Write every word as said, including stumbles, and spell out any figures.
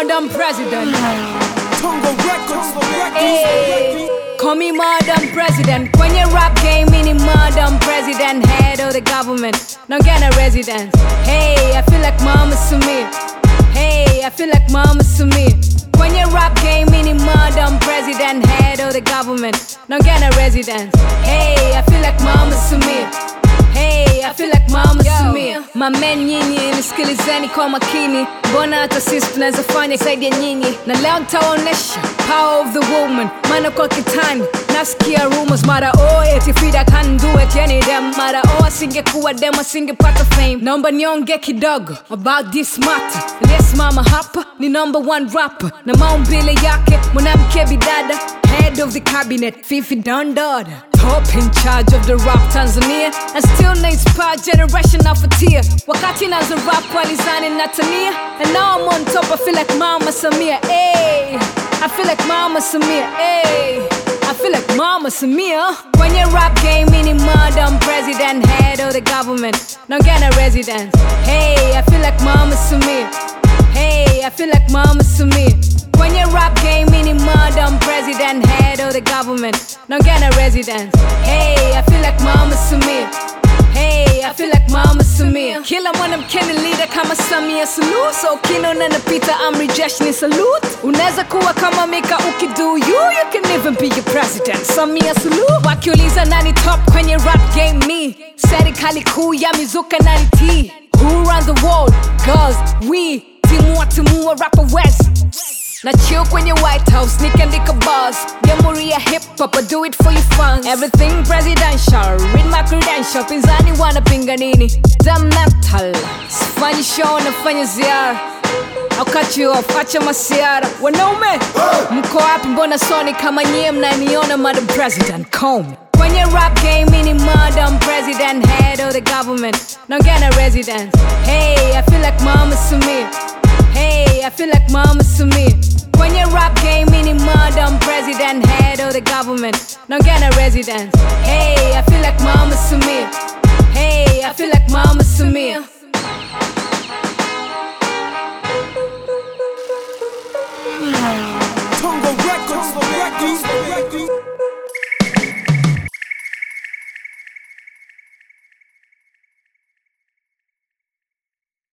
Madam President. Tongo Records for records. Hey, call me Madam President. Kwenye rap game, mini Madam President. Head of the government, not get a residence. Hey, I feel like Mama Samia. Hey, I feel like Mama Samia. Kwenye rap game, mini Madam President. Head of the government, not get a residence. Hey, I feel like Mama Samia. Hey, I feel like Mama Samia. Mamen nyinyi, nisikilizeni kwa makini. Mbona hata sisi tunaweza fanya zaidi ya nyinyi. Na leo nitaonesha power of the woman. Maana kwa kitani nasikia rumors. Mara oh eti Frida can't do it yani dem. Mara oh asingekuwa dem asingepata fame. Naomba nionge kidogo about this matter. Yes mama hapa ni number one rapper. Na maumbile yake mwanamke bidada. Head of the cabinet, Fifi Dondada. Top in charge of the rap Tanzania. And still na inspire generation of a tear. Wakati nazo rap walizani na Tania. And now I'm on top, I feel like Mama Samia. Ay, I feel like Mama Samia. Ay, I feel like Mama Samia. Kwenye rap game, mini Madam President. Head of the government, not get a residence. Hey, I feel like Mama Samia. Hey, I feel like Mama Samia. Kwenye rap game, mini Madam President. Head of the government, not get a residence. Hey, I feel like Mama Samia. Hey, I feel like Mama Samia. Kila mwanamke ni leader kama Samia Suluhu. So kino na napita amri jeshi ni salute. Unaweza kuwa kama Mika ukidu you. You can even be your president Samia Suluhu. Wakiuliza nani top kwenye rap game me. Serikali kuu ya mizuka nani T. Who run the world? Girls, we. Timua timua rapper west. Na chill kwenye White House, nikaandika bars. Jamhuri ya hip hop, I do it for your fans. Everything presidential, read my credential. Pinzani wanapinga nini? Damn metal. Sifanyi show, nafanya ziara. I'll cut you off, acha masiara. Wanaume, mko wapi mbona soni kama nyie mnaniona Madam President? Call me. Kwenye rap game, mini Madam President. Head of the government, not get a residence. Hey, I feel like Mama Samia. Hey, I feel like Mama Samia. Kwenye rap game, mini Madam President. Head of the government, not get a residence. Hey, I feel like Mama Samia. Hey, I feel like Mama Samia. Tongo Records for records.